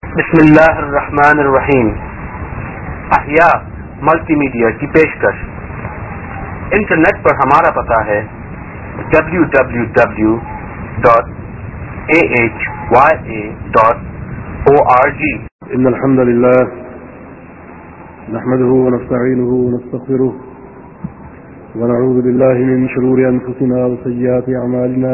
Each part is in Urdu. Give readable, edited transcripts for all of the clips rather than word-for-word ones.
بسم اللہ الرحمن الرحیم. احیاء ملٹی میڈیا کی پیشکش. انٹرنیٹ پر ہمارا پتہ ہے www.ahya.org. ان الحمد لله نحمده ونستعينه ونستغفره ونعوذ بالله من شرور انفسنا وسيئات اعمالنا.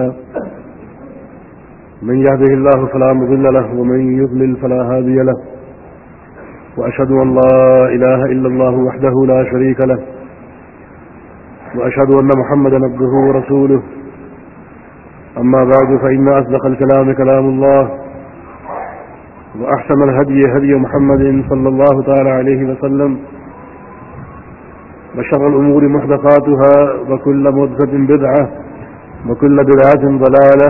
من يهده الله فلا مضل له ومن يضلل فلا هادي له. وأشهد أن لا إله إلا الله وحده لا شريك له. وأشهد أن محمدا عبده ورسوله. أما بعد فإن أصدق الكلام كلام الله وأحسن الهدي هدي محمد صلى الله تعالى عليه وسلم. وشر الأمور محدثاتها وكل محدثة بدعة وكل بدعة ضلالة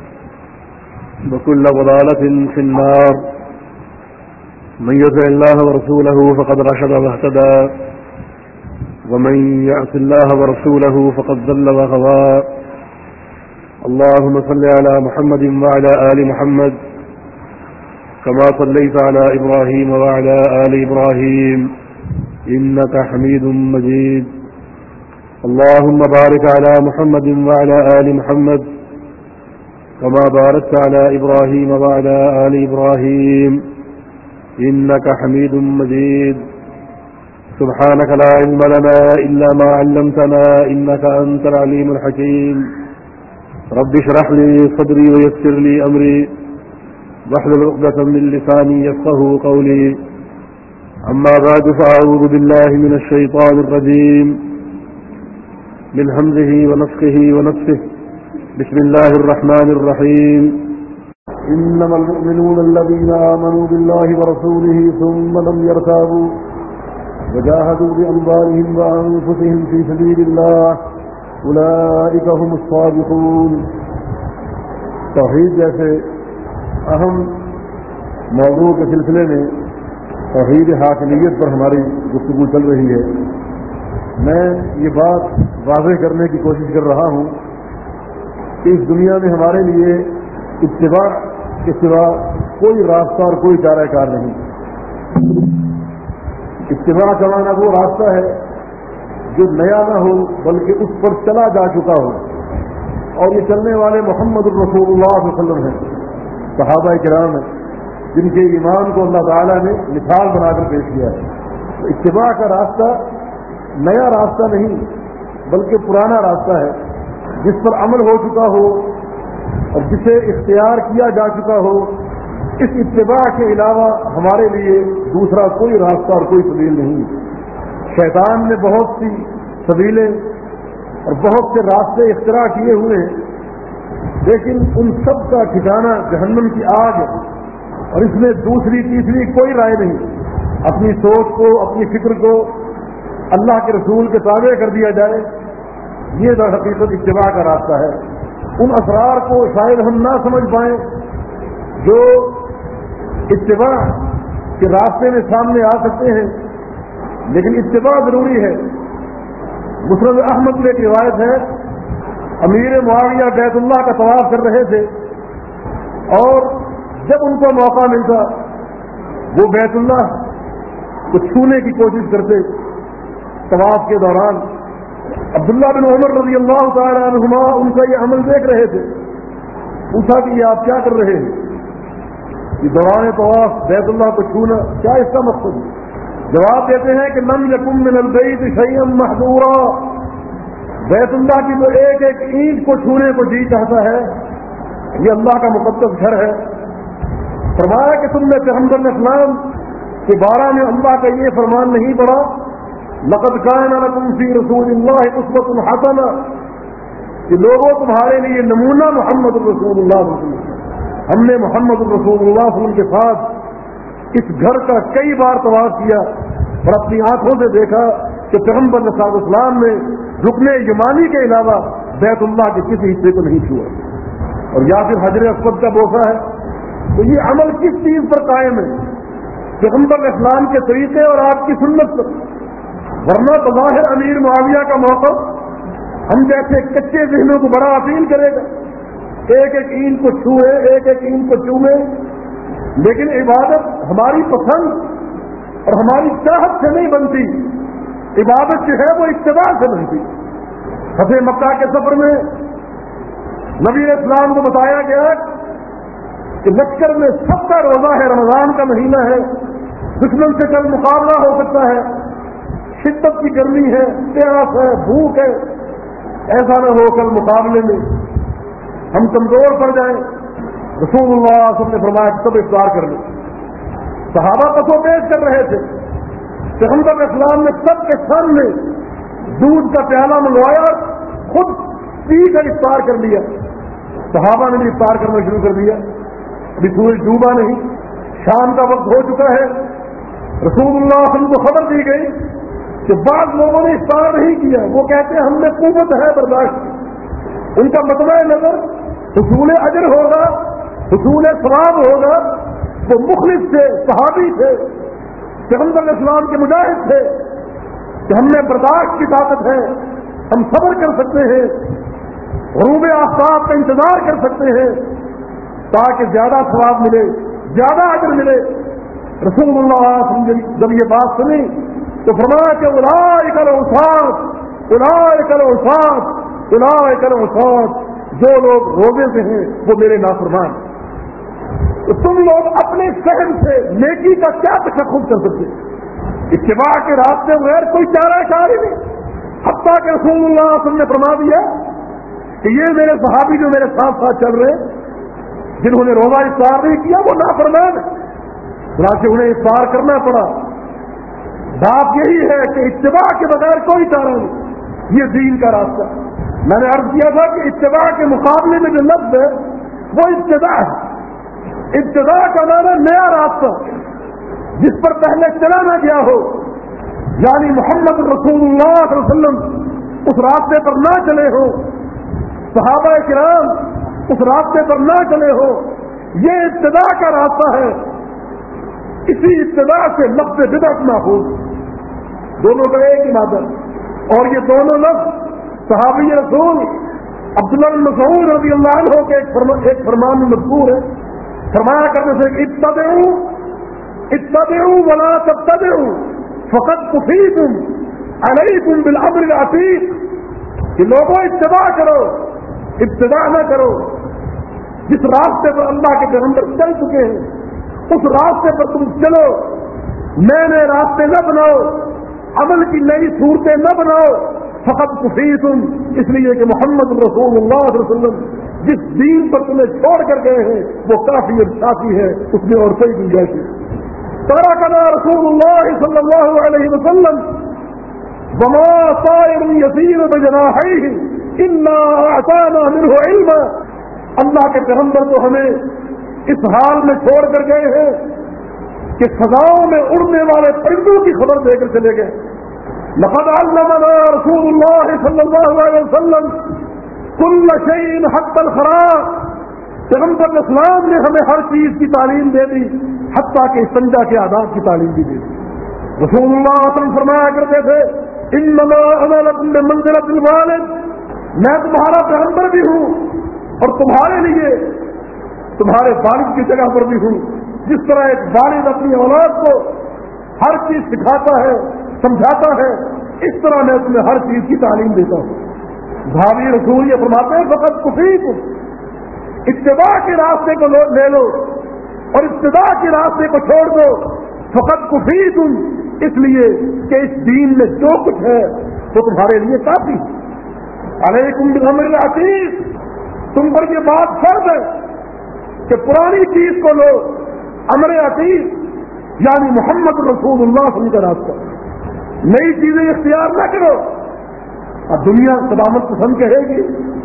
وكل ضلالة في النار. من يطع الله ورسوله فقد رشد واهتدى ومن يعص الله ورسوله فقد ضل وغوى. اللهم صل على محمد وعلى آل محمد كما صليت على إبراهيم وعلى آل إبراهيم إنك حميد مجيد. اللهم بارك على محمد وعلى آل محمد كما باركت على إبراهيم وعلى آل إبراهيم إنك حميد مجيد. سبحانك لا علم لنا إلا ما علمتنا إنك أنت العليم الحكيم. رب اشرح لي صدري ويسر لي أمري واحلل عقدة من لساني يفقهوا قولي. أما بعد فأعوذ بالله من الشيطان الرجيم من همزه ونفخه ونفسه. بسم الله الرحمن الرحيم. إنما المؤمنون الذين آمنوا بالله ورسوله ثم لم يرتابوا وجاهدوا بأموالهم وأنفسهم في سبيل الله أولئك هم الصادقون. توحید جیسے اہم موضوع کے سلسلے میں توحید حاکمیت پر ہماری گفتگو چل رہی ہے. میں یہ بات واضح کرنے کی کوشش کر رہا ہوں کہ اس دنیا میں ہمارے لیے اتباع کے سوا کوئی راستہ اور کوئی چارہ کار نہیں. اتباع کا معنی وہ راستہ ہے جو نیا نہ ہو بلکہ اس پر چلا جا چکا ہو، اور یہ چلنے والے محمد الرسول اللہ صلی اللہ علیہ وسلم ہیں، صحابہ کرام ہیں، جن کے ایمان کو اللہ تعالیٰ نے مثال بنا کر پیش کیا ہے. تو اتباع کا راستہ نیا راستہ نہیں بلکہ پرانا راستہ ہے، جس پر عمل ہو چکا ہو اور جسے اختیار کیا جا چکا ہو. اس اتباع کے علاوہ ہمارے لیے دوسرا کوئی راستہ اور کوئی سبیل نہیں. شیطان نے بہت سی سبیلیں اور بہت سے راستے اختراع کیے ہوئے ہیں، لیکن ان سب کا ٹھکانہ جہنم کی آگ ہے، اور اس میں دوسری تیسری کوئی رائے نہیں. اپنی سوچ کو، اپنی فکر کو اللہ کے رسول کے تابع کر دیا جائے، یہ در حقیقت اتباع کا راستہ ہے. ان اسرار کو شاید ہم نہ سمجھ پائیں جو اتباع کے راستے میں سامنے آ سکتے ہیں، لیکن اتباع ضروری ہے. مسند احمد میں ایک روایت ہے، امیر معاویہ بیت اللہ کا طواف کر رہے تھے، اور جب ان کو موقع ملتا وہ بیت اللہ کو چھونے کی کوشش کرتے. طواف کے دوران عبداللہ بن عمر رضی اللہ تعالی عنہما ان کا یہ عمل دیکھ رہے تھے. پوچھا کہ یہ آپ کیا کر رہے ہیں؟ یہ دوران طواف بیت اللہ کو چھونا، کیا اس کا مقصد ہے؟ جواب دیتے ہیں کہ لم یکن من البیت شیئا محظورا. بیت اللہ کی تو ایک ایک اینٹ کو چھونے کو جی چاہتا ہے، یہ اللہ کا مقدس گھر ہے. فرمایا کہ تم نے پیغمبر اسلام کے بارے میں اللہ کا یہ فرمان نہیں پڑھا، لقد کان لکم فی رسول اللہ اسوۃ حسنہ، کہ لوگوں تمہارے لیے نمونہ محمد الرسول اللہ صلی اللہ علیہ وسلم. ہم نے محمد الرسول اللہ صلی اللہ علیہ وسلم کے ساتھ اس گھر کا کئی بار طواف کیا اور اپنی آنکھوں سے دیکھا کہ پیغمبر صلی اللہ علیہ وسلم نے رکن یمانی کے علاوہ بیت اللہ کے کسی حصے کو نہیں چھوا، اور یا پھر حجر اسود کا بوسہ ہے. تو یہ عمل کس چیز پر قائم ہے؟ پیغمبر اسلام کے طریقے اور آپ کی سنت پر. ورنہ بظاہر امیر معاویہ کا موقف ہم جیسے کچے ذہنوں کو بڑا اپیل کرے گا. ایک ایک اینٹ کو چھوئے، ایک ایک اینٹ کو چومے، لیکن عبادت ہماری پسند اور ہماری چاہت سے نہیں بنتی، عبادت جو ہے وہ اتباع سے بنتی۔ فتح مکہ کے سفر میں نبی اسلام کو بتایا گیا کہ لشکر میں سب کا روزہ ہے، رمضان کا مہینہ ہے، دشمن سے کل مقابلہ ہو سکتا ہے، شدت کی گرمی ہے، پیاس ہے، بھوک ہے، ایسا نہ ہو کل مقابلے میں ہم کمزور پڑ جائیں۔ رسول اللہ صلی اللہ علیہ وسلم نے فرمایا کہ سب افطار کر لیں۔ صحابہ قصو پیش کر رہے تھے، پیغمبر اسلام نے سب کے سامنے دودھ کا پیالہ منگوایا، خود پی کر افطار کر لیا۔ صحابہ نے بھی افطار کرنا شروع کر دیا۔ ابھی سورج ڈوبا نہیں، شام کا وقت ہو چکا ہے۔ رسول اللہ صلی اللہ علیہ وسلم کو خبر دی گئی کہ بعض لوگوں نے افطار نہیں کیا، وہ کہتے ہیں ہم نے قوت ہے برداشت۔ ان کا مطلع نظر حصول اجر ہوگا، حصول ثواب ہوگا۔ وہ مخلص تھے، صحابی تھے، پیغمبر اسلام کے مجاہد تھے کہ ہم نے برداشت کی طاقت ہے، ہم صبر کر سکتے ہیں، غروب آفتاب کا انتظار کر سکتے ہیں تاکہ زیادہ ثواب ملے، زیادہ اجر ملے۔ رسول اللہ صلی اللہ علیہ وسلم جب یہ بات سنی تو فرمایا کہ اولئک العصاة، اولئک العصاة، اولئک العصاة، جو لوگ روزے سے ہیں وہ میرے نافرمان۔ تو تم لوگ اپنے فہم سے نیکی کا کیا تشخص کر سکتے؟ اتباع کے راستے بغیر کوئی چارہ کار ہی نہیں۔ حتیٰ کہ رسول اللہ صلی اللہ علیہ وسلم نے فرما دیا کہ یہ میرے صحابی جو میرے ساتھ ساتھ چل رہے جنہوں نے روزہ افطار نہیں کیا وہ نافرمان ہے، چنانچہ انہیں افطار کرنا پڑا۔ بات یہی ہے کہ اتباع کے بغیر کوئی چارہ نہیں، یہ دین کا راستہ۔ میں نے عرض کیا تھا کہ اتباع کے مقابلے میں جو لفظ ہے وہ ابتداء ہے۔ ابتداء کا معنی نیا راستہ جس پر پہلے چلا نہ گیا ہو، یعنی محمد رسول اللہ صلی اللہ علیہ وسلم اس راستے پر نہ چلے ہو، صحابہ کرام اس راستے پر نہ چلے ہو، یہ ابتداء کا راستہ ہے۔ اسی ابتداء سے لفظ بدعت محفوظ، دونوں کا ایک ہی معنی، اور یہ دونوں لفظ صحابی رسول عبداللہ بن مسعود رضی اللہ عنہ کے ایک فرمان میں مذکور ہے۔ فرمایا کرنے سے اتبعوا ولا تبتدعوا فقد كفيتم عليكم بالامر العتيق، کہ لوگوں اتباع کرو، ابتداء نہ کرو۔ جس راستے پر اللہ کے پیغمبر چل چکے ہیں اس راستے پر تم چلو، نئے نئے راستے نہ بناؤ، عمل کی نئی صورتیں نہ بناؤ۔ فقط کفیتم، اس لیے کہ محمد رسول اللہ صلی اللہ علیہ وسلم جس دین پر تمہیں چھوڑ کر گئے ہیں وہ کافی اور کافی ہے، اس میں اور کوئی گنجائش نہیں۔ ترکنا رسول اللہ صلی اللہ علیہ وسلم وما طائر یسیر بجناحیہ انا اعطانا منہ علما، اللہ کے پیغمبر تو ہمیں اس حال میں چھوڑ کر گئے ہیں کہ فضاؤں میں اڑنے والے پرندوں کی خبر دے کر چلے گئے۔ لقد علمنا رسول اللہ صلی اللہ علیہ وسلم کل شیء حتى الخراء، پیغمبر اسلام نے ہمیں ہر چیز کی تعلیم دے دی، حتیٰ کہ استنجا کے آداب کی تعلیم بھی دے دی۔ رسول اللہ صلی اللہ علیہ وسلم فرمایا کرتے تھے انما انا لکم بمنزلۃ الوالد، میں تمہارا پیغمبر بھی ہوں اور تمہارے لیے تمہارے والد کی جگہ پر بھی ہوں۔ جس طرح ایک والد اپنی اولاد کو ہر چیز سکھاتا ہے، سمجھاتا ہے، اس طرح میں تمہیں ہر چیز کی تعلیم دیتا ہوں۔ بھاوی رسول یہ فرماتے ہیں فقط کفیکم، اتباع کے راستے کو لے لو اور ابتداء کے راستے کو چھوڑ دو۔ فقط کفیکم، اس لیے کہ اس دین میں جو کچھ ہے وہ تمہارے لیے کافی ہے۔ علیکم بالامر العتیق، تم پر یہ بات فرض ہے کہ پرانی چیز کو لو، امر عتیق یعنی محمد رسول اللہ صلی اللہ علیہ وسلم کا راستہ، نئی چیزیں اختیار نہ کرو۔ اب دنیا قدامت پسند کہے گی،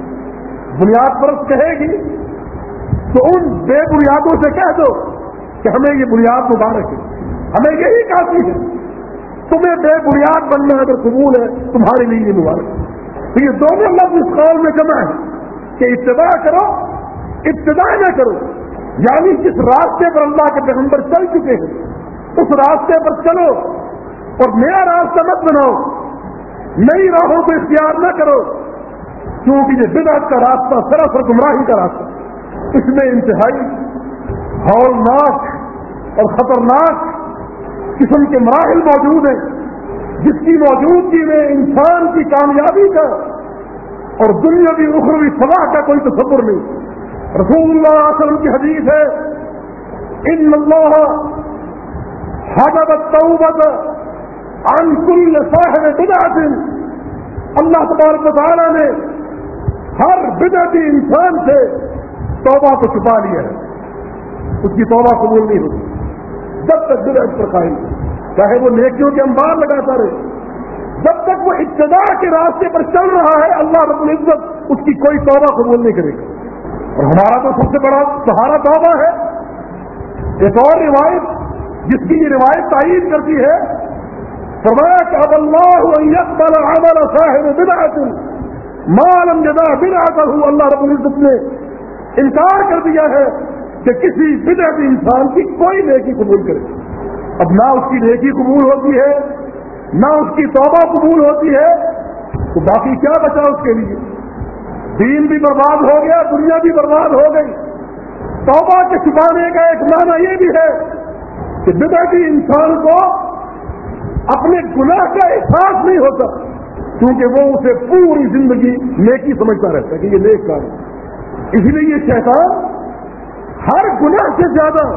بنیاد پرست کہے گی، تو ان بے بنیادوں سے کہہ دو کہ ہمیں یہ بنیاد مبارک ہے، ہمیں یہی کافی ہے۔ تمہیں بے بنیاد بننا اگر قبول ہے تمہارے لیے یہ مبارک ہے۔ تو یہ دونوں لفظ اس قول میں جمع ہے کہ اتباع کرو، ابتداء نہ کرو، یعنی جس راستے پر اللہ کے پیغمبر چل چکے ہیں اس راستے پر چلو اور نیا راستہ مت بناؤ، نئی راہوں کو اختیار نہ کرو، کیونکہ یہ بدعت کا راستہ سراسر گمراہی کا راستہ، اس میں انتہائی ہولناک اور خطرناک قسم کے مراحل موجود ہیں جس کی موجودگی میں انسان کی کامیابی کا اور دنیاوی اخروی فلاح کا کوئی تصور نہیں. رسول اللہ صلی اللہ علیہ وسلم کی حدیث ہے ان اللہ حجب التوبۃ عن كل صاحب بدعۃ. اللہ تبارک و تعالیٰ نے ہر بدعتی انسان سے توبہ کو چھپا لیا ہے. اس کی توبہ قبول نہیں ہوتی جب تک بدعت پر قائم ہے، چاہے وہ نیکیوں کے انبار لگاتا رہے. جب تک وہ ابتداء کے راستے پر چل رہا ہے اللہ رب العزت اس کی کوئی توبہ قبول نہیں کرے گا. اور ہمارا تو سب سے بڑا سہارا توبہ ہے. ایک اور روایت جس کی یہ روایت تعین کرتی ہے، فرمایا کہ اب اللہ ان يقبل عمل صاحب بدعۃ ما لم يدع بدعتہ. اللہ رب العزت نے انکار کر دیا ہے کہ کسی بدعتی انسان کی کوئی نیکی قبول کرے. اب نہ اس کی نیکی قبول ہوتی ہے نہ اس کی توبہ قبول ہوتی ہے تو باقی کیا بچا اس کے لیے؟ دین بھی برباد ہو گیا، دنیا بھی برباد ہو گئی. توبہ کے چھپانے کا ایک معنی یہ بھی ہے کہ بدعتی انسان کو اپنے گناہ کا احساس نہیں ہوتا کیونکہ وہ اسے پوری زندگی نیکی سمجھتا رہتا ہے کہ یہ نیک کام ہے. اسی لیے یہ شیطان ہر گناہ سے زیادہ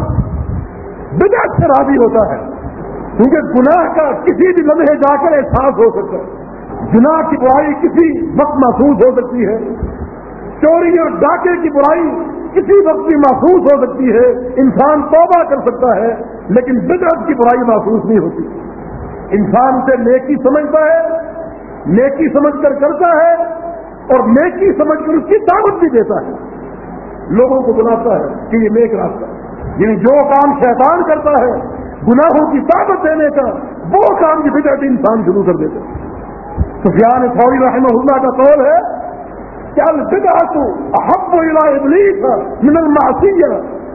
بدعت سے راضی ہوتا ہے کیونکہ گناہ کا کسی بھی لمحے جا کر احساس ہو سکتا ہے. گناہ کی برائی کسی وقت محسوس ہو سکتی ہے، چوری اور ڈاکے کی برائی کسی وقت بھی محسوس ہو سکتی ہے. انسان توبہ کر سکتا ہے لیکن بدعت کی برائی محسوس نہیں ہوتی. انسان سے نیکی سمجھتا ہے، نیکی سمجھ کر کرتا ہے اور نیکی سمجھ کر اس کی دعوت بھی دیتا ہے، لوگوں کو بلاتا ہے کہ یہ نیک راستہ. یعنی جو کام شیطان کرتا ہے گناہوں کی دعوت دینے کا، وہ کام کی بدعتی انسان شروع کر دیتا ہے. سفیان ثوری رحمہ اللہ کا قول ہے کہ البدعۃ احب الی ابلیس من المعصیہ،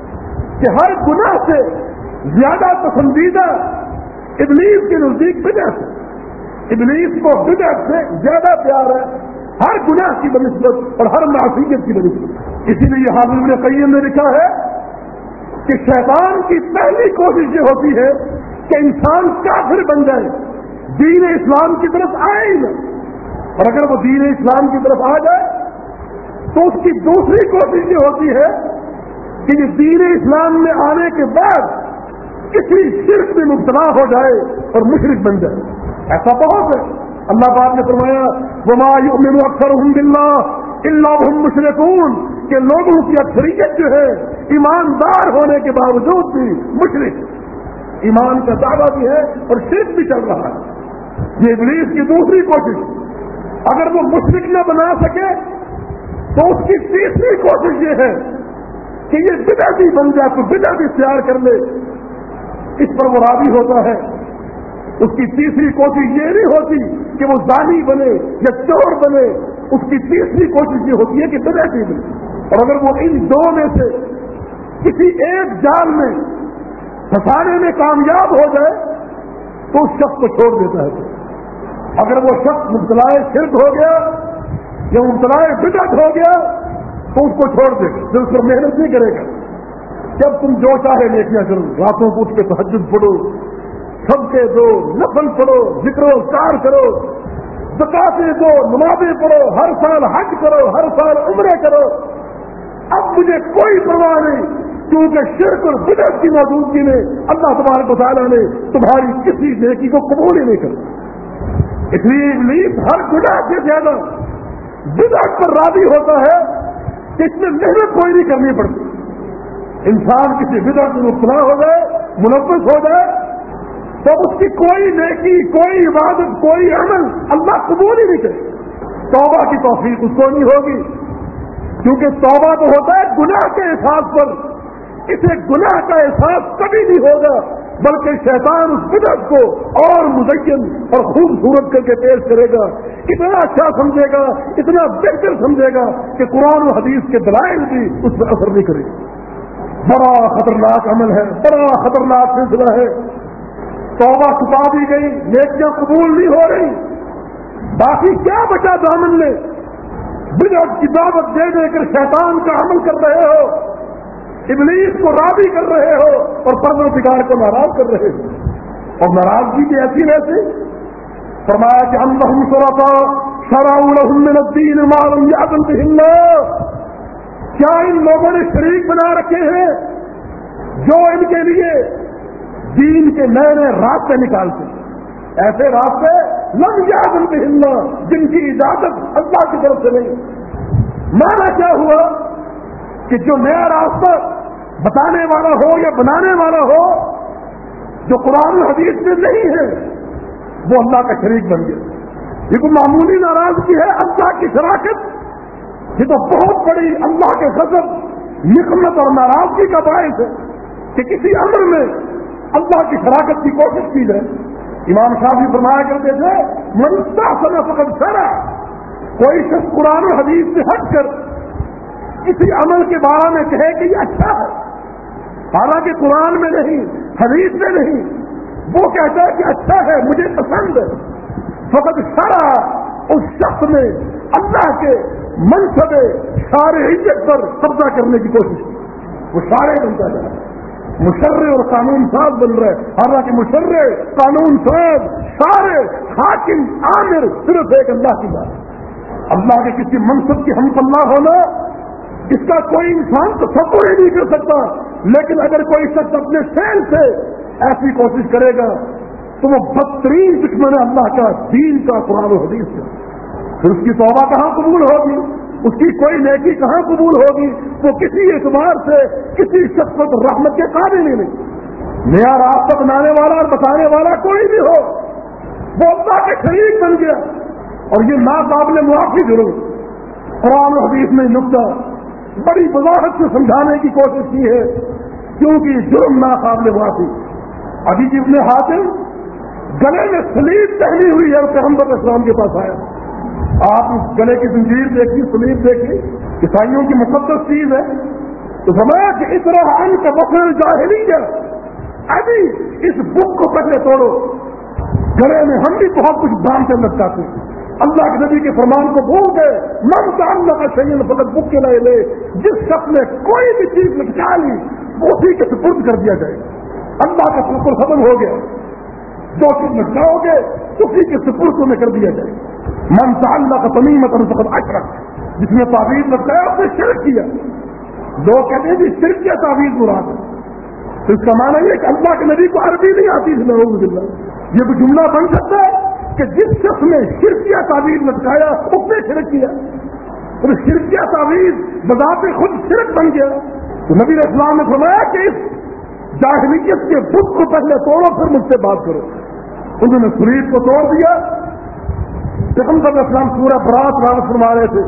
کہ ہر گناہ سے زیادہ پسندیدہ ابلیس کے نزدیک بدعت ہے. ابلیس کو بدعت سے زیادہ پیار ہے ہر گناہ کی بنسبت اور ہر معصیت کی بنسبت. اسی لیے حافظ ابن قیم نے لکھا ہے کہ شیطان کی پہلی کوشش یہ ہوتی ہے کہ انسان کافر بن جائے، دین اسلام کی طرف آئے ہی نہ. اور اگر وہ دین اسلام کی طرف آ جائے تو اس کی دوسری کوشش یہ ہوتی ہے کہ یہ دین اسلام میں آنے کے بعد کسی شرک میں مبتلا ہو جائے اور مشرک بن جائے. ایسا بہت ہے. اللہ پاک نے فرمایا وما یؤمن اکثرهم باللہ الا وهم مشرکون، کہ لوگوں کی اکثریت جو ہے ایماندار ہونے کے باوجود بھی مشرک، ایمان کا دعویٰ بھی ہے اور شرک بھی چل رہا ہے. یہ ابلیس کی دوسری کوشش. اگر وہ مشرک نہ بنا سکے تو اس کی تیسری کوشش یہ ہے کہ یہ بدعتی بن جائے، تو بدعت اختیار کر لے، اس پر وہ راضی ہوتا ہے. اس کی تیسری کوشش یہ نہیں ہوتی کہ وہ زانی بنے یا چور بنے، اس کی تیسری کوشش یہ ہوتی ہے کہ بدعتی بنے. اور اگر وہ ان دو میں سے کسی ایک جال میں پھنسانے میں کامیاب ہو جائے تو اس شخص کو چھوڑ دیتا ہے. اگر وہ شخص مبتلا شرک ہو گیا یا مبتلا بدعت ہو گیا تو اس کو چھوڑ دے گا، پھر اس پر محنت نہیں کرے گا. جب تم جو چاہے نیکیاں کرو، راتوں کو اٹھ کے تہجد پڑھو، سب کے دو، نفل پڑھو، ذکر و کار کرو، زکاتیں دو، نمازیں پڑھو، ہر سال حج کرو، ہر سال عمرے کرو، اب مجھے کوئی پرواہ نہیں، کیونکہ شرک اور بدعت کی موجودگی میں اللہ تبارک و تعالیٰ نے تمہاری کسی نیکی کو قبول ہی نہیں کرا. اس لیے ابلیس ہر گناہ سے زیادہ بدعت پر راضی ہوتا ہے کہ اس میں محنت کوئی نہیں کرنی پڑتی. انسان کسی بدعت میں مبتلا ہو جائے، ملوث ہو جائے تو اس کی کوئی نیکی، کوئی عبادت، کوئی عمل اللہ قبول ہی نہیں کرے. توبہ کی توفیق اس کو نہیں ہوگی، کیونکہ توبہ تو ہوتا ہے گناہ کے احساس پر. اسے گناہ کا احساس کبھی نہیں ہوگا، بلکہ شیطان اس بدعت کو اور مزین اور خوبصورت کر کے پیش کرے گا، اتنا اچھا سمجھے گا، اتنا بہتر سمجھے گا کہ قرآن و حدیث کے دلائل بھی اس پر اثر نہیں کرے. بڑا خطرناک عمل ہے، بڑا خطرناک سلسلہ ہے. توبہ چھپا دی گئی، نیکیاں قبول نہیں ہو رہی، باقی کیا بچا دامن میں؟ بدعت کی دعوت دے دے کر شیطان کا عمل کر رہے ہو، ابلیس کو راضی کر رہے ہو اور پروردگار کو ناراض کر رہے ہو. اور ناراضگی کی ایسی ویسے فرمایا کہ انہم شرکاء شرعوا لهم من الدین ما لم یأذن بہ اللہ. کیا ان لوگوں نے شریک بنا رکھے ہیں جو ان کے لیے دین کے نئے نئے راستے نکالتے ہیں, ایسے راستے لم یأذن بہ اللہ جن کی اجازت اللہ کی طرف سے نہیں. مانا کیا ہوا کہ جو نیا راستہ بتانے والا ہو یا بنانے والا ہو جو قرآن و حدیث میں نہیں ہے وہ اللہ کا شریک بن گیا. یہ کوئی معمولی ناراضگی ہے, اللہ کی شراکت یہ تو بہت بڑی اللہ کے غضب, نقمت اور ناراضگی کا باعث ہے کہ کسی امر میں اللہ کی شراکت کی کوشش کی جائے. امام شافعی فرمایا کرتے تھے من استحسن فقد شرع. کوئی شخص قرآن و حدیث سے ہٹ کر کسی عمل کے بارے میں کہے کہ یہ اچھا ہے, حالانکہ قرآن میں نہیں حدیث میں نہیں, وہ کہتا ہے کہ اچھا ہے مجھے پسند ہے, فقط شرع اس شخص نے اللہ کے منصب شارعیت پر قبضہ کرنے کی کوشش کی. وہ شارع بنتا جا رہا ہے, مشرع اور قانون ساز بن رہا ہے, حالانکہ مشرع قانون ساز شارع حاکم عامر صرف ایک اللہ کی بات. اللہ کے کسی منصب کی ہم پلہ ہونا اس کا کوئی انسان تصور ہی نہیں کر سکتا. لیکن اگر کوئی شخص اپنے فعل سے ایسی کوشش کرے گا تو وہ بدترین دشمن ہے اللہ کا, دین کا, قرآن و حدیث کا. پھر اس کی توبہ کہاں قبول ہوگی, اس کی کوئی نیکی کہاں قبول ہوگی. وہ کسی اعتبار سے کسی شخص کو رحمت کے قابل ہی نہیں. نیا راستہ بنانے والا اور بتانے والا کوئی بھی ہو وہ اللہ کے شریک بن گیا. اور یہ ناقابل معافی جرم. قرآن و حدیث میں نقطہ بڑی وضاحت سے سمجھانے کی کوشش کی ہے کیونکہ جرم ناقابل معافی. ابھی ابن حاتم گلے میں سلیب پہنی ہوئی ہے, پیغمبر اسلام کے پاس آیا. آپ اس گلے کی زنجیر دیکھی, سلیب دیکھی, عیسائیوں کی مقدس چیز ہے. تو سمجھا کہ اس طرح ان کا وفر جاہلی ہے, ابھی اس بک کو پہلے توڑو. گلے میں ہم بھی بہت کچھ باندھ کر لٹکاتے ہیں. اللہ کے نبی کے فرمان کو بھول گئے. من تعلق شیئا فقد وکل الیہ. جس شخص نے کوئی بھی چیز لٹکا لی وہ اسی کے سپرد کر دیا جائے. اللہ کا بالکل ختم ہو گیا. جو چیز لٹکاؤ گے اسی کے سپرد میں کر دیا جائے. من تعلق تمیمۃ فقد اشرک. جس نے تعویذ لٹکایا اس نے شرک کیا. لوگ کہتے ہیں کہ شرک کیا تعویذ مراد ہے. تو اس کا معنی یہ کہ اللہ کے نبی کو عربی نہیں آتی تھی. نعوذ باللہ. یہ بھی جملہ بن سکتا ہے کہ جس شخص نے شرکیہ تعویذ لٹکایا اس نے شرک کیا, اور شرکیہ تعویذ بذات خود شرک بن گیا. تو نبی علیہ السلام نے فرمایا کہ اس جاہلیت کے بت کو پہلے توڑو پھر مجھ سے بات کرو. انہوں نے سلیب کو توڑ دیا. پیغمبر علیہ السلام سورہ برات نازل فرما رہے تھے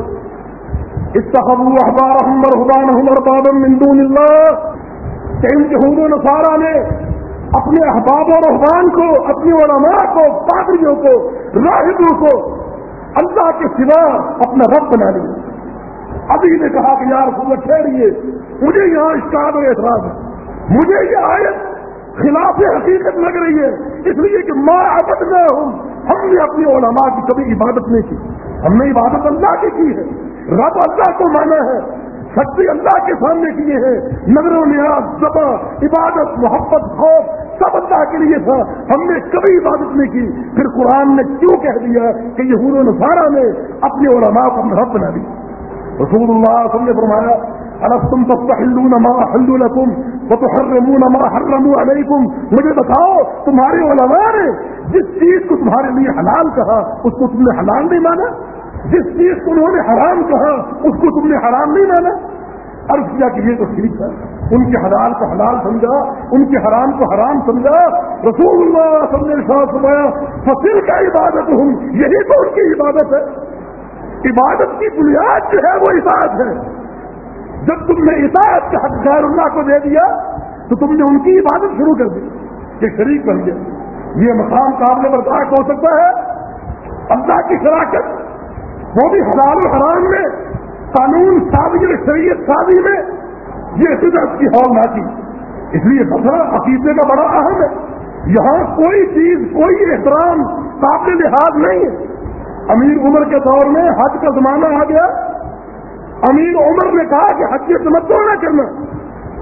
اتخذوا احبارهم ورهبانهم اربابا من دون اللہ. کہ ان یہود و نصارا نے اپنے احباب و رہبان کو, اپنی علماء کو, پادریوں کو, راہبوں کو اللہ کے سوا اپنا رب بنا لیا. ابھی نے کہا کہ یا رسول اللہ ٹھہریے, مجھے یہاں اشکال و اعتراض ہے. مجھے یہ آیت خلاف حقیقت لگ رہی ہے, اس لیے کہ ما عبدناہم, ہم نے اپنی علماء کی کبھی عبادت نہیں کی. ہم نے عبادت اللہ کی ہے. رب اللہ کو مانا ہے, شکتی اللہ کے سامنے کیے ہیں. نظر و نیاز, ذبح, عبادت, محبت, خوف سب اللہ کے لیے تھا. ہم نے کبھی عبادت نہیں کی. پھر قرآن نے کیوں کہہ دیا کہ یہود و نصارا نے اپنے علماء کو اپنا رب بنا دیا. رسول اللہ صلی اللہ علیہ وسلم نے فرمایا الستم تستحلون ما احلوا لكم وتحرمون ما حرموا عليكم. مجھے بتاؤ تمہارے علماء نے جس چیز کو تمہارے لیے حلال کہا اس کو تم نے حلال نہیں مانا, جس چیز کو انہوں نے حرام کہا اس کو تم نے حرام نہیں مانا. عرض کیا کہ یہ تو ٹھیک ہے, ان کے حلال کو حلال سمجھا, ان کے حرام کو حرام سمجھا. رسول اللہ صلی اللہ علیہ وسلم نے فرمایا فصل کا عبادت ہوں, یہی تو ان کی عبادت ہے. عبادت کی بنیاد جو ہے وہ اطاعت ہے. جب تم نے اطاعت کا حق غیر اللہ کو دے دیا تو تم نے ان کی عبادت شروع کر دی, یہ شریک بن گیا. یہ مقام قابل برداشت ہو سکتا ہے. اللہ کی شراکت وہ بھی حلال و حرام میں, قانون سازی اور شریعت سازی میں, یہ فطرت کی ہال نہ کی. اس لیے مسئلہ عقیدے کا بڑا اہم ہے. یہاں کوئی چیز, کوئی احترام قابل لحاظ نہیں ہے. امیر عمر کے دور میں حج کا زمانہ آ گیا. امیر عمر نے کہا کہ حج سے تمتع نہ کرنا.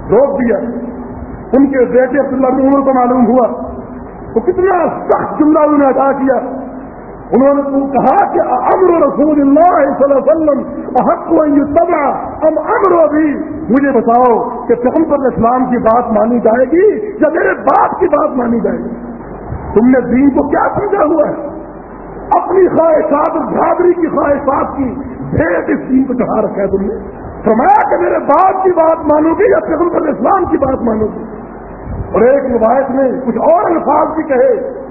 روک دیا. ان کے بیٹے عبداللہ بن عمر کو معلوم ہوا تو کتنا سخت جملہ انہوں نے ادا کیا. انہوں نے کہا کہ امر رسول اللہ صلی اللہ علیہ وسلم احق ان یتبع ام امر ابھی. مجھے بتاؤ کہ پیغمبر اسلام کی بات مانی جائے گی یا میرے باپ کی بات مانی جائے گی؟ تم نے دین کو کیا سمجھا ہوا ہے؟ اپنی خواہشات اور برادری کی خواہشات کی بھیٹ اس دین کو چڑھا رکھا ہے تم نے. فرمایا کہ میرے باپ کی بات مانو گی یا پیغمبر اسلام کی بات مانو گی؟ اور ایک روایت میں کچھ اور الفاظ بھی کہے,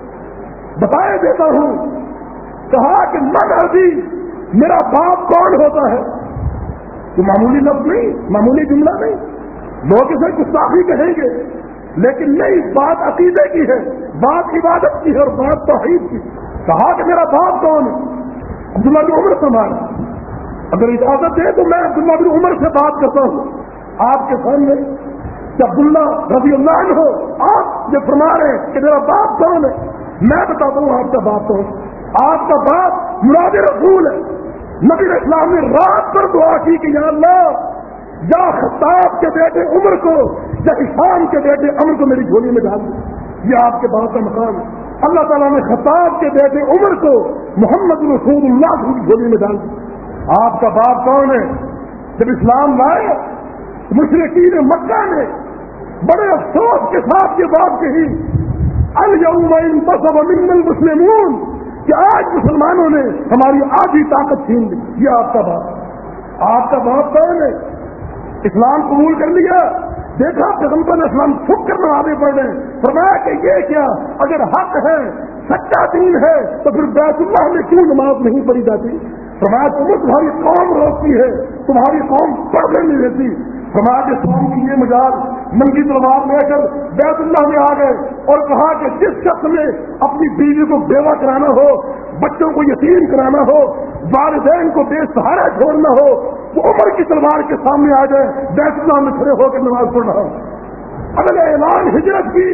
بتائے دیتا ہوں. کہا کہ من ابھی, میرا باپ کون ہوتا ہے؟ تو معمولی لفظ نہیں, معمولی جملہ نہیں. لوگ اسے گستاخی کہیں گے, لیکن نہیں, بات عقیدے کی ہے, بات عبادت کی ہے اور بات توحید کی. کہا کہ میرا باپ کون ہے؟ عبداللہ بن عمر سمانا. اگر اجازت ہے تو میں عبداللہ بن عمر سے بات کرتا ہوں آپ کے سامنے کہ عبداللہ رضی اللہ عنہ, آپ یہ فرما رہے ہیں کہ میرا باپ کون ہے. میں بتاتا ہوں آپ کا باپ کون. آپ کا باپ مراد رسول ہے. نبی اسلام نے رات پر دعا کی کہ یا اللہ یا خطاب کے بیٹے عمر کو یا ہشام کے بیٹے عمر کو میری جھولی میں ڈال دو. یہ آپ کے باپ کا مقام ہے. اللہ تعالیٰ نے خطاب کے بیٹے عمر کو محمد رسول اللہ کی جھولی میں ڈال دیا. آپ کا باپ کون ہے؟ جب اسلام لائے مشرکین مکہ نے بڑے افسوس کے ساتھ یہ بات کہی, الیوم انتصب منا المسلمون, کہ آج مسلمانوں نے ہماری آدھی طاقت چھین لی. یہ آپ کا باپ. آپ کا باپ کون ہے؟ اسلام قبول کر لیا, دیکھا پیغمبر اسلام چھپ کر نمازیں پڑھ رہے ہیں. فرمایا کہ یہ کیا, اگر حق ہے سچا دین ہے تو پھر بیت اللہ میں کیوں نماز نہیں پڑھی جاتی؟ فرمایا تمہاری قوم روکتی ہے, تمہاری قوم پڑھنے نہیں دیتی. فرمایا کہ قوم کی یہ مجال ننگی تلوار لے کر بیت اللہ میں آ گئے اور کہا کہ جس شخص نے اپنی بیوی کو بیوہ کرانا ہو, بچوں کو یتیم کرانا ہو, والدین کو بے سہارا چھوڑنا ہو, وہ عمر کی تلوار کے سامنے آ جائے, بیت اللہ میں کھڑے ہو کر نماز پڑھ رہا. اگلے اعلان ہجرت کی,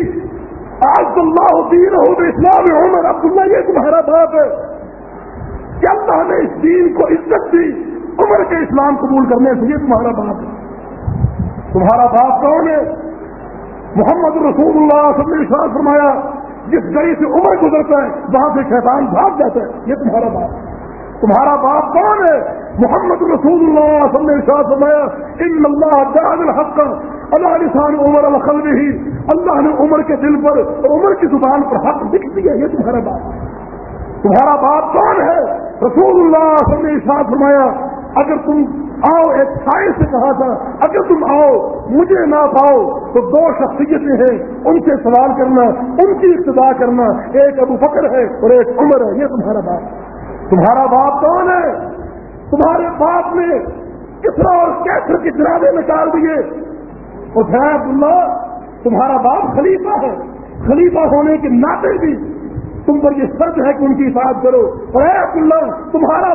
آج اللہ دین ہو اسلام عمر. عبداللہ یہ تمہارا باپ ہے کہ اللہ نے اس دین کو عزت دی عمر کے اسلام قبول کرنے سے. یہ تمہارا باپ ہے. تمہارا باپ کون ہے؟ محمد رسول اللہ صلی اللہ علیہ وسلم فرمایا جس گلی سے عمر گزرتا ہے وہاں سے شیطان بھاگ جاتا ہے. یہ تمہارا باپ. تمہارا باپ کون ہے؟ محمد رسول اللہ صلی اللہ علیہ وسلم فرمایا ان اللہ جعل الحق علی لسان عمر القلبہ, اللہ نے عمر کے دل پر اور عمر کی زبان پر حق لکھ دیا. یہ تمہارا باپ. تمہارا باپ کون ہے؟ رسول اللہ صلی اللہ علیہ وسلم فرمایا اگر تم آؤ, ایک شاعر سے کہا تھا اگر تم آؤ مجھے نہ پاؤ تو دو شخصیتیں ہیں, ان سے سوال کرنا, ان کی ابتدا کرنا, ایک ابو بکر ہے اور ایک عمر ہے. یہ تمہارا باپ. تمہارا باپ کون ہے؟ تمہارے باپ نے کسرا اور کیسر کے جنازے نکال دیے. اور پھر عبداللہ تمہارا باپ خلیفہ ہے, خلیفہ ہونے کے ناطے بھی تم پر یہ فرض ہے کہ ان کی اطاعت کرو. اور اے عبداللہ تمہارا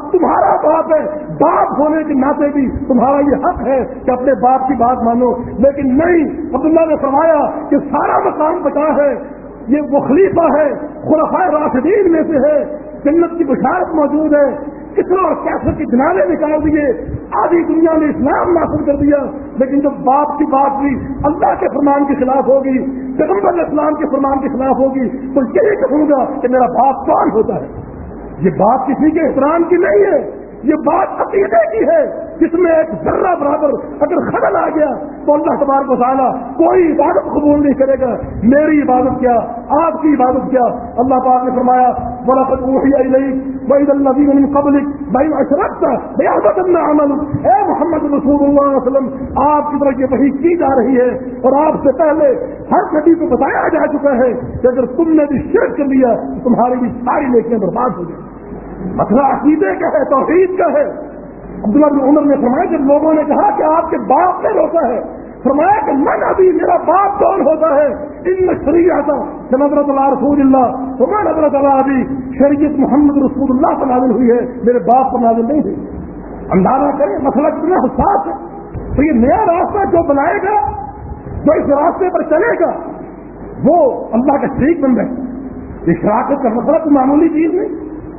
باپ ہے, باپ ہونے کے ناطے بھی تمہارا یہ حق ہے کہ اپنے باپ کی بات مانو. لیکن نہیں, عبداللہ نے فرمایا کہ سارا مقام بچا ہے, یہ وہ خلیفہ ہے, خلفائے راشدین میں سے ہے, جنت کی بشارت موجود ہے. کسرا اور کیسر کی جنازے نکال دیے, آدھی دنیا نے اسلام نافذ کر دیا. لیکن جب باپ کی بات ہوئی اللہ کے فرمان کے خلاف ہوگی, پیغمبر اسلام کے فرمان کے خلاف ہوگی, تو یہی کہوں گا کہ میرا باپ کون ہوتا ہے. یہ بات کسی کے احترام کی نہیں ہے, یہ بات عقیدے کی ہے, جس میں ایک ذرہ برابر اگر خلل آ گیا تو اللہ تبارک و تعالیٰ کوئی عبادت قبول نہیں کرے گا. میری عبادت کیا, آپ کی عبادت کیا. اللہ پاک نے فرمایا وَلَقَدْ أُوحِيَ إِلَيْكَ وَإِلَى الَّذِينَ مِن قَبْلِكَ لَئِنْ أَشْرَكْتَ لَيَحْبَطَنَّ عَمَلُكَ. اے محمد رسول اللہ صلی اللہ علیہ وسلم, آپ کی طرف یہ وحی کی جا رہی ہے اور آپ سے پہلے ہر نبی کو بتایا جا چکا ہے کہ اگر تم نے بھی شرک کر لیا تو تمہاری بھی ساری نیکیاں برباد ہو گئی. مسئلہ عقیدے کا ہے, توحید کا ہے. عبداللہ بن عمر نے فرمایا جب لوگوں نے کہا کہ آپ کے باپ نے روکا ہے, فرمایا کہ من ابھی, میرا باپ کون ہوتا ہے؟ ان شریعت نظرت اللہ رسول اللہ وما نظرت اللہ ابھی, شریعت محمد رسول اللہ پر نازل ہوئی ہے, میرے باپ پر نازل نہیں ہوئی. اندازہ کریں مسئلہ کتنا حساس ہے. تو یہ نیا راستہ جو بنائے گا, جو اس راستے پر چلے گا, وہ اللہ کا شریک بن رہے. یہ شراکت کا مسئلہ تو معمولی چیز نہیں,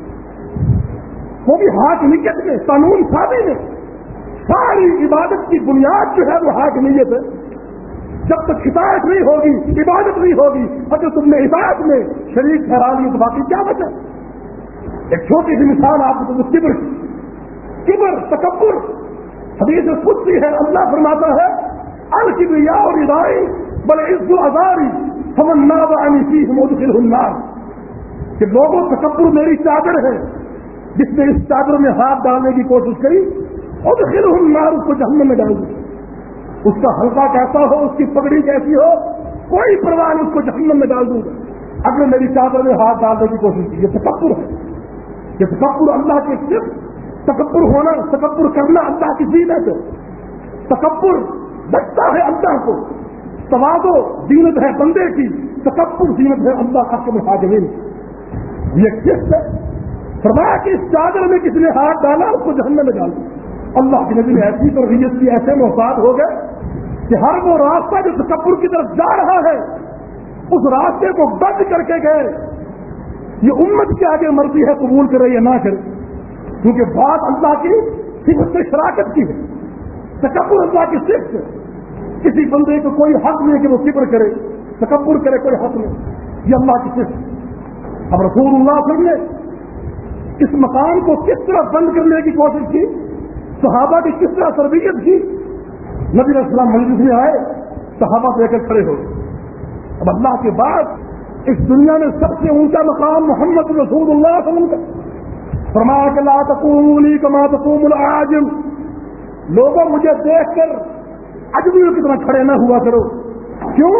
وہ بھی حاکمیت میں, قانون سازی میں. ساری عبادت کی بنیاد جو ہے وہ حاکمیت ہے. جب تک اطاعت نہیں ہوگی عبادت نہیں ہوگی، اگر تم نے عبادت میں شریک ٹھہرا لی تو باقی کیا بچا؟ ایک چھوٹی سی مثال آپ کو کبر تکبر حدیث قدسی ہے، اللہ فرماتا ہے الکبریاء ردائی بل عز ازاری فمن ناب عنی فیہ مدخلہ النار، کہ لوگوں تکبر میری چادر ہے، جس نے اس چادر میں ہاتھ ڈالنے کی کوشش کی ادخلہ النار، اس کو جہنم میں ڈال دو، اس کا حلقہ کیسا ہو، اس کی پگڑی کیسی ہو، کوئی پرواہ نہیں، اس کو جہنم میں ڈال دوں گا اگر میری چادر میں ہاتھ ڈالنے کی کوشش کی۔ یہ تکبر ہے، یہ تکبر اللہ کے صرف تکبر ہونا، تکبر کرنا اللہ کی زینت ہے، تکبر بچتا ہے اللہ کو، تواضع زینت ہے بندے کی، تکبر زینت ہے اللہ کا حاکمین۔ یہ کس ہے؟ فرمایا کہ اس چادر میں کسی نے ہاتھ ڈالا اس کو جہنم میں ڈال دیا۔ اللہ کے نبی نے ایسی تربیت کی، ایسے محتاط ہو گئے کہ ہر وہ راستہ جو تکبر کی طرف جا رہا ہے اس راستے کو بند کر کے گئے۔ یہ امت کے آگے مرضی ہے قبول کرے یا نہ کرے، کیونکہ بات اللہ کی صفت سے شراکت کی ہے، تکبر اللہ کی صفت ہے۔ کسی بندے کو کوئی حق نہیں کہ وہ کبر کرے، تکبر کرے، کوئی حق نہیں، یہ اللہ کی صفت۔ اب رسول اللہ صلی اللہ علیہ وسلم نے اس مقام کو کس طرح بند کرنے کی کوشش کی، صحابہ کی کس طرح تربیت کی۔ نبی علیہ السلام مجلس میں آئے، صحابہ لے کر کھڑے ہو گئے۔ اب اللہ کے بعد اس دنیا میں سب سے اونچا مقام محمد رسول اللہ صلی اللہ علیہ وسلم کا۔ فرمایا کہ لا تقوموا لی کما تقوم العاجم، لوگوں مجھے دیکھ کر اجمیوں کی طرح کھڑے نہ ہوا کرو۔ کیوں؟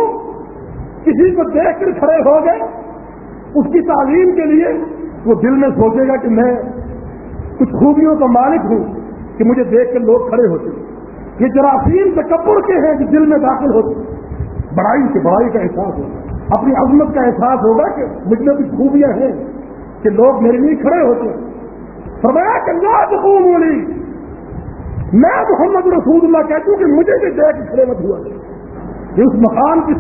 کسی کو دیکھ کر کھڑے ہو گئے، اس کی تعلیم کے لیے وہ دل میں سوچے گا کہ میں کچھ خوبیوں کا مالک ہوں کہ مجھے دیکھ کر لوگ کھڑے ہوتے ہیں۔ یہ جراثیم تکبر کے ہیں کہ دل میں داخل ہوتے، بڑائی کا احساس ہوگا، اپنی عظمت کا احساس ہوگا کہ مجھ میں کچھ خوبیاں ہیں کہ لوگ میرے لیے کھڑے ہوتے ہیں۔ فرمایا کہ لا تقوموا لی، میں محمد رسول اللہ کہتا ہوں کہ مجھے بھی دیکھ کھڑے مت ہوا۔ یہ اس مقام کی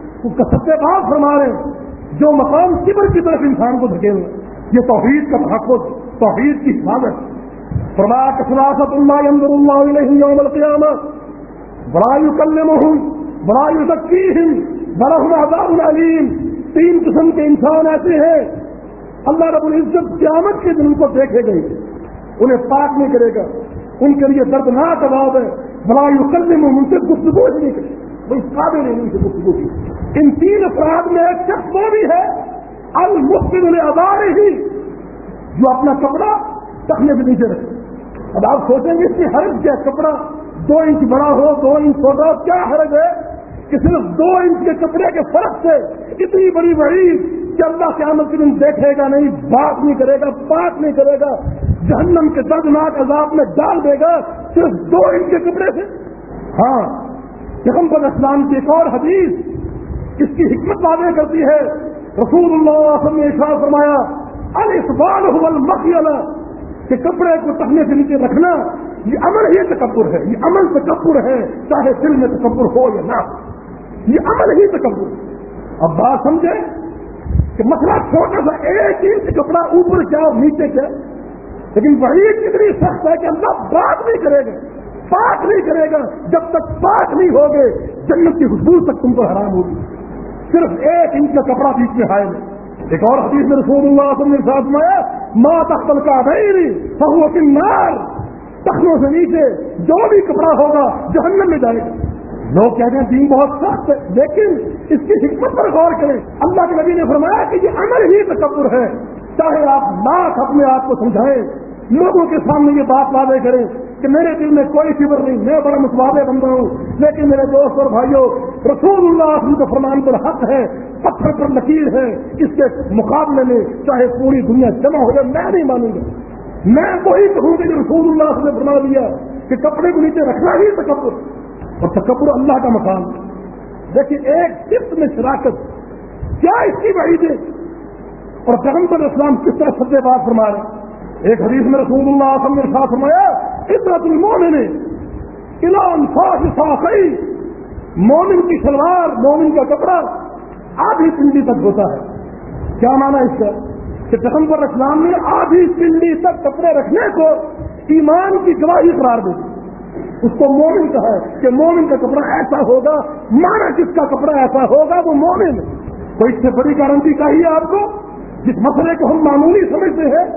سب بات فرما رہے ہیں جو مقام کبر کی طرف انسان کو دھکیلنا، یہ توحید کا تحفظ، توحید کی حفاظت۔ فرمایا کہ خلاصۃ اللہ ينظر اللہ الیہم یوم القیامہ ولا یکلمہم ولا یزکیہم ولہم عذاب علیم۔ تین قسم کے انسان ایسے ہیں اللہ رب العزت قیامت کے دن ان کو دیکھے گئے، انہیں پاک نہیں کرے گا، ان کے لیے دردناک عذاب ہے۔ ولا یکلمہم، ان سے گفتگو ہی نہیں کرے، وہ اس قابل نہیں ان سے گفتگو کی۔ ان تین افراد میں ایک شخص وہ بھی ہے المخبر لعذارہ، جو اپنا کپڑا ٹخنے کے نیچے رکھے۔ اب آپ سوچیں گے اس کی حرج کیا؟ کپڑا 2 انچ بڑا ہو 2 انچ چھوٹا ہو، کیا حرج ہے کہ صرف 2 انچ کے کپڑے کے فرق سے اتنی بڑی وعید کہ اللہ قیامت کے دن دیکھے گا نہیں، بات نہیں کرے گا، پاک نہیں کرے گا، جہنم کے دردناک عذاب میں ڈال دے گا صرف 2 انچ کے کپڑے سے۔ ہاں، پیغمبر اسلام کی ایک اور حدیث اس کی حکمت واضح کرتی ہے۔ رسول اللہ صلی اللہ علیہ وسلم نے ارشاد فرمایا الاسبال هو المخيل، کہ کپڑے کو ٹخنے سے نیچے رکھنا یہ عمل ہی تکبر ہے، یہ عمل تکبر ہے، چاہے دل میں تکبر ہو یا نہ، یہ عمل ہی تکبر ہے۔ اب بات سمجھے کہ مسئلہ چھوٹا سا 1 انچ کپڑا اوپر کیا اور نیچے کیا، لیکن وعید اتنی سخت ہے کہ اللہ بات نہیں کرے گا، پاک نہیں کرے گا، جب تک پاک نہیں ہوگے جنت کی حدود تک تم کو حرام ہوگی۔ صرف 1 انچ کا کپڑا بیچ میں حائل ہے۔ ایک اور حدیث میں رسول اللہ صلی اللہ علیہ وسلم نے فرمایا ما تحت الكعبین فهو في النار، ٹخنوں سے نیچے جو بھی کپڑا ہوگا جہنم میں جائے گا۔ لوگ کہتے ہیں دین بہت سخت ہے، لیکن اس کی حکمت پر غور کریں۔ اللہ کے نبی نے فرمایا کہ یہ عمل ہی تکبر ہے، چاہے آپ لاکھ اپنے آپ کو سمجھائیں، لوگوں کے سامنے یہ بات واضح کریں کہ میرے دل میں کوئی فکر نہیں، میں بڑا متواضع بندہ ہوں، لیکن میرے دوست اور بھائیوں رسول اللہ صلی اللہ علیہ وسلم کا فرمان پر حق ہے، پتھر پر لکیر ہے، اس کے مقابلے میں چاہے پوری دنیا جمع ہو جائے میں نہیں مانوں گا۔ میں وہی کہوں گا جو رسول اللہ صلی اللہ علیہ وسلم نے فرما دیا کہ کپڑے کو نیچے رکھنا ہی تکبر، اور تکبر اللہ کا مقام۔ دیکھیے ایک صفت میں شراکت، کیا اس کی وعید ہے، اور پیغمبر اسلام کس طرح سب بات فرما رہے ہیں۔ ایک حدیث میں رسول اللہ صلی اللہ علیہ وسلم نے ارشاد فرمایا عطرۃ المؤمن الی انفاس ساقیہ، مومن کی شلوار، مومن کا کپڑا آدھی پنڈلی تک ہوتا ہے۔ کیا معنی اس کا؟ کہ پیغمبر اسلام نے آدھی پنڈلی تک کپڑے رکھنے کو ایمان کی گواہی قرار دے دی۔ اس کو مومن کہا ہے کہ مومن کا کپڑا ایسا ہوگا، مانا جس کا کپڑا ایسا ہوگا وہ مومن ہے۔ تو اس سے بڑی گارنٹی چاہیے آپ کو؟ جس مسئلے کو ہم معمولی سمجھتے ہیں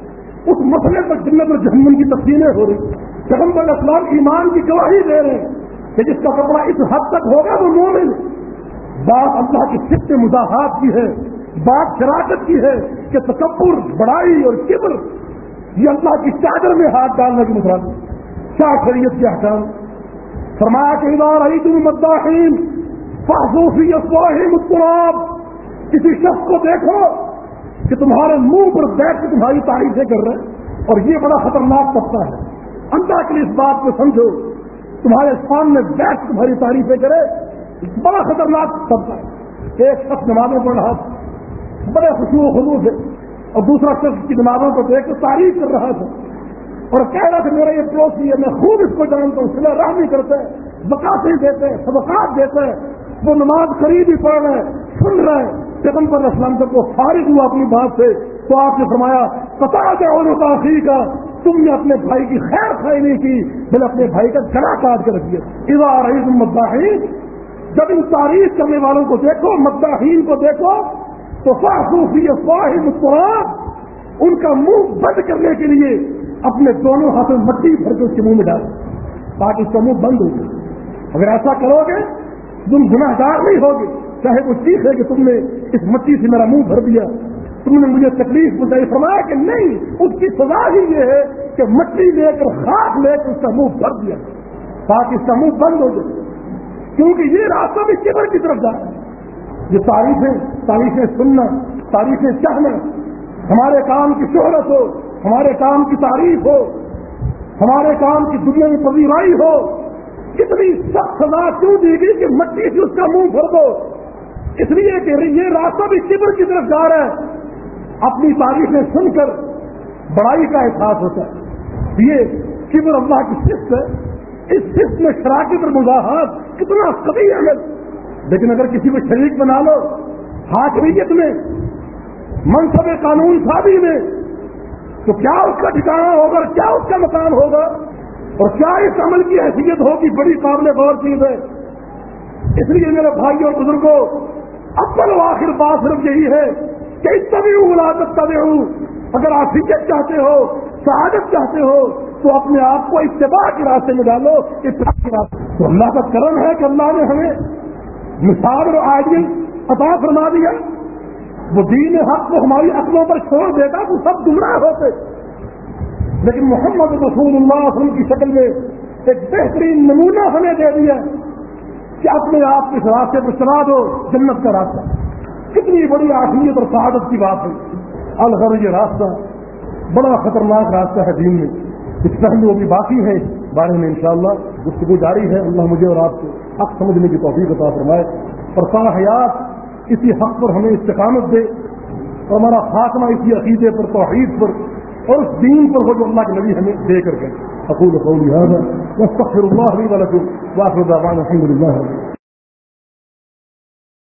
اس مسئلے پر جنت اور جہنم کی تفصیلیں ہو رہی۔ پیغمبر اسلام ایمان کی گواہی دے رہے ہیں کہ جس کا کپڑا اس حد تک ہوگا وہ مومن ہے۔ بات اللہ کی صفت مضاحات کی ہے، بات شراکت کی ہے کہ تکبر، بڑائی اور کبر یہ اللہ کی چادر میں ہاتھ ڈالنے کی مثال کیا شریعت کے احکام۔ فرمایا کہ اذا رأیتم المداحین فاحذوا فی افواہہم التراب، کسی شخص کو دیکھو کہ تمہارے منہ پر بیٹھ کے تمہاری تعریفیں کر رہے ہیں، اور یہ بڑا خطرناک طبقہ ہے، اللہ کے لیے اس بات کو سمجھو، تمہارے سامنے بیٹھ کے تمہاری تعریفیں کرے، بڑا خطرناک طبقہ ہے۔ ایک شخص نمازیں پڑھ رہا تھا بڑے خشوع و خضوع سے، اور دوسرا شخص کی نمازوں کو دیکھ کے تعریف کر رہا تھا اور کہہ رہا تھا میرا یہ پڑوسی ہے، میں خوب اس کو جانتا ہوں، صلہ رحمی کرتا ہے، زکاتیں دیتے ہیں، صدقات دیتے ہیں، وہ نماز قریب ہی پڑھ رہے ہیں، سن رہے ہیں۔ پیغمبر علیہ السلام جب وہ فارغ ہوا اپنی بات سے تو آپ نے فرمایا قطع عنق اخیک، تم نے اپنے بھائی کی خیر خواہی نہیں کی بلکہ اپنے بھائی کا گلا کاٹ کے رکھ دیا۔ اذا رأیتم المداحین، جب ان تعریف کرنے والوں کو دیکھو، مداحین کو دیکھو تو فاحذوا فی افواہہم التراب، ان کا منہ بند کرنے کے لیے اپنے دونوں ہاتھوں مٹی بھر کے اس کے منہ میں ڈالو تاکہ اس کا منہ بند ہو جائے۔ اگر ایسا کرو گے تم گناہ گار نہیں ہوگے، چاہے وہ چیخ ہے کہ تم نے اس مٹی سے میرا منہ بھر دیا، تم نے مجھے تکلیف پہنچائی۔ فرمایا کہ نہیں، اس کی سزا ہی یہ ہے کہ مٹی لے کر خاک لے کر اس کا منہ بھر دیا تاکہ اس کا منہ بند ہو جائے، کیونکہ یہ راستہ بھی کبر کی طرف جا رہا ہے۔ یہ تعریفیں سننا، تعریفیں چاہنا، ہمارے کام کی شہرت ہو، ہمارے کام کی تعریف ہو، ہمارے کام کی دنیا میں پذیرائی ہو، کتنی سخت سزا کیوں دی گئی کہ مٹی سے اس کا منہ بھر دو؟ اس لیے کہ یہ راستہ بھی کبر کی طرف جا رہا ہے۔ اپنی تعریفیں سن کر بڑائی کا احساس ہوتا ہے، یہ کبر اللہ کی صفت ہے۔ اس صفت میں شراکت اور مضاحات کتنا قوی عمل، لیکن اگر کسی کو شریک بنا لو حاکمیت میں، منصب قانون سازی میں، تو کیا اس کا ٹھکانہ ہوگا، کیا اس کا مقام ہوگا، اور کیا اس عمل کی حیثیت ہوگی؟ بڑی قابل غور چیز ہے۔ اس لیے میرے بھائی اور بزرگوں، اول و آخر بات صرف یہی ہے کہ اتبعوا ولا تتبعوا، اگر عافیت چاہتے ہو، سعادت چاہتے ہو تو اپنے آپ کو اتباع کے راستے میں ڈالو، اتباع کے راستے۔ تو اللہ کا کرم ہے کہ اللہ نے ہمیں مثال اور آئیڈیل عطا فرما دیا۔ وہ دین حق کو ہماری عقلوں پر چھوڑ دیتا تو سب گمراہ ہوتے، لیکن محمد رسول اللہ صلی اللہ علیہ وسلم کی شکل میں ایک بہترین نمونہ ہمیں دے دیا کہ اپنے آپ کے راستے پر چلا دو، جنت کا راستہ۔ کتنی بڑی عافیت اور سعادت کی بات ہے۔ الغرض یہ راستہ بڑا خطرناک راستہ ہے دین میں، اس پہلو ابھی باقی ہے، اس بارے میں انشاءاللہ گفتگو جاری ہے۔ اللہ مجھے اور آپ کو حق سمجھنے کی توفیق عطا فرمائے اور تا حیات اسی حق پر ہمیں استقامت دے، اور ہمارا خاتمہ اسی عقیدے پر، توحید پر اور اس دین پر ہو جو اللہ کے نبی ہمیں دے کر گئے۔ اقول قولی ھذا واستغفر اللہ لی ولکم واخر دعوانا الحمد للہ۔